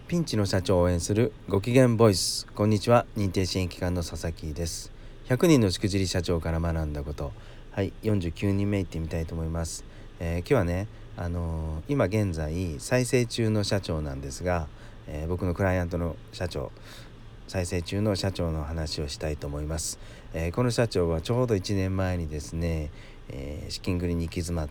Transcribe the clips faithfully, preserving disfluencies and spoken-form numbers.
ピンチの社長を応援するご機嫌ボイス。こんにちは、認定支援機関の佐々木です。ひゃくにんのしくじり社長から学んだこと、はいよんじゅうきゅうにんめいってみたいと思います。えー、今日はね、あのー、今現在再生中の社長なんですが、えー、僕のクライアントの社長再生中の社長の話をしたいと思います。えー、この社長はちょうどいちねんまえにですね、えー、資金繰りに行き詰まって、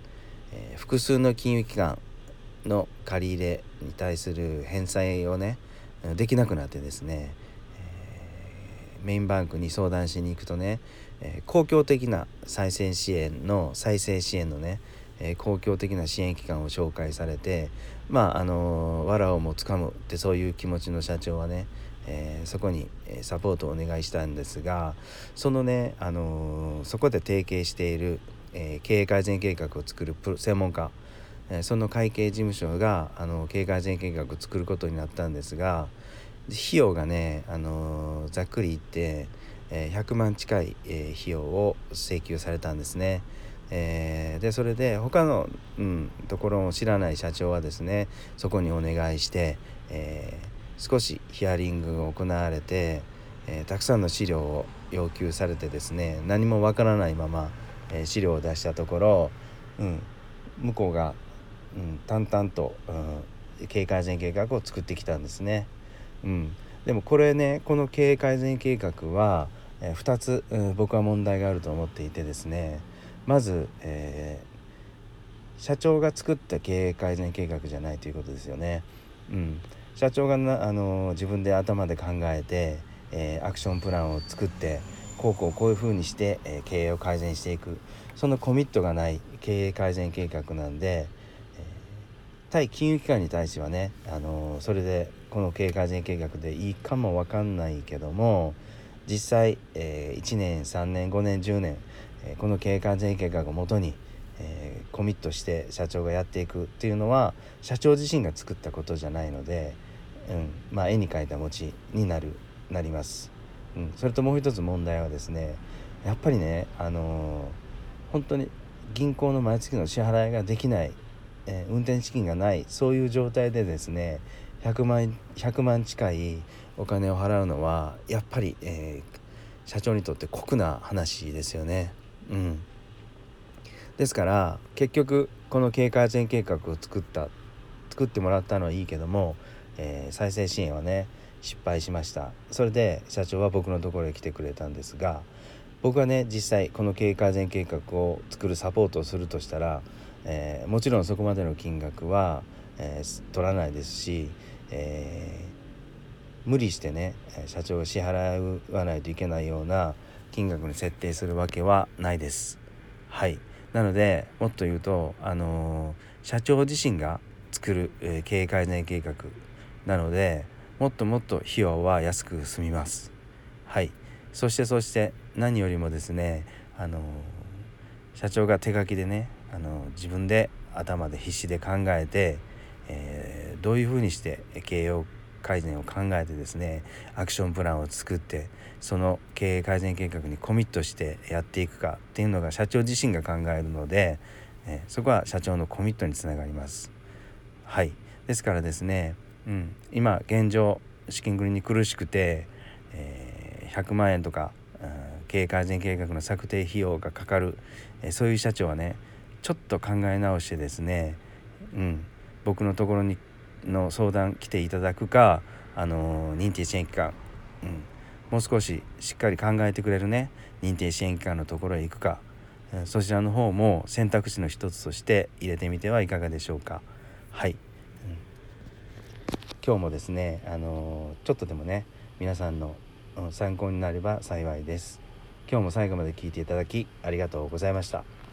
えー、複数の金融機関の借り入れに対する返済をねできなくなってですね、えー、メインバンクに相談しに行くとね、えー、公共的な再生支援の再生支援のね、えー、公共的な支援機関を紹介されて、まああのー、藁をもつかむってそういう気持ちの社長はね、えー、そこにサポートをお願いしたんですが、そのね、あのー、そこで提携している、えー、経営改善計画を作るプロ専門家、その会計事務所があの経営改善計画を作ることになったんですが、費用がね、あのざっくり言ってひゃくまん近い費用を請求されたんですね。えー、でそれで他の、うん、ところを知らない社長はですね、そこにお願いして、えー、少しヒアリングが行われて、えー、たくさんの資料を要求されてですね、何もわからないまま、えー、資料を出したところ、うん、向こうがうん、淡々と、うん、経営改善計画を作ってきたんですね。うん、でもこれね、この経営改善計画は、えー、ふたつ、うん、僕は問題があると思っていてですね、まず、えー、社長が作った経営改善計画じゃないということですよね。うん、社長がな、あのー、自分で頭で考えて、えー、アクションプランを作ってこうこうこういうふうにして、えー、経営を改善していく、そのコミットがない経営改善計画なんで、対金融機関に対してはね、あのー、それでこの経営改善計画でいいかも分かんないけども、実際、えー、いちねんさんねんごねんじゅうねん、えー、この経営改善計画をもとに、えー、コミットして社長がやっていくっていうのは社長自身が作ったことじゃないので、うん、まあ絵に描いた餅になるなります。うん、それともう一つ問題はですね、やっぱりね、あのー、本当に銀行の毎月の支払いができない、えー、運転資金がない、そういう状態でですね、ひゃくまん、ひゃくまん近いお金を払うのはやっぱり、えー、社長にとって酷な話ですよね。うん、ですから結局この経営改善計画を作った作ってもらったのはいいけども、えー、再生支援はね失敗しました。それで社長は僕のところへ来てくれたんですが、僕はね実際この経営改善計画を作るサポートをするとしたら、えー、もちろんそこまでの金額は、えー、取らないですし、えー、無理してね社長が支払わないといけないような金額に設定するわけはないです。はい。なのでもっと言うと、あのー、社長自身が作る、えー、経営改善計画なので、もっともっと費用は安く済みます。はい。そしてそして何よりもですね、あのー、社長が手書きでね、あのー、自分で頭で必死で考えて、えー、どういうふうにして経営改善を考えてですね、アクションプランを作ってその経営改善計画にコミットしてやっていくかっていうのが社長自身が考えるので、えー、そこは社長のコミットにつながります。はい。ですからですね、うん、今現状資金繰りに苦しくて、えー、ひゃくまんえんとか、うん、経営改善計画の策定費用がかかる、えー、そういう社長はねちょっと考え直してですね、うん、僕のところにの相談来ていただくか、あのー、認定支援機関、うん、もう少ししっかり考えてくれるね認定支援機関のところへ行くか、うん、そちらの方も選択肢の一つとして入れてみてはいかがでしょうか。はい、うん、今日もですね、あのー、ちょっとでもね皆さんの参考になれば幸いです。今日も最後まで聞いていただきありがとうございました。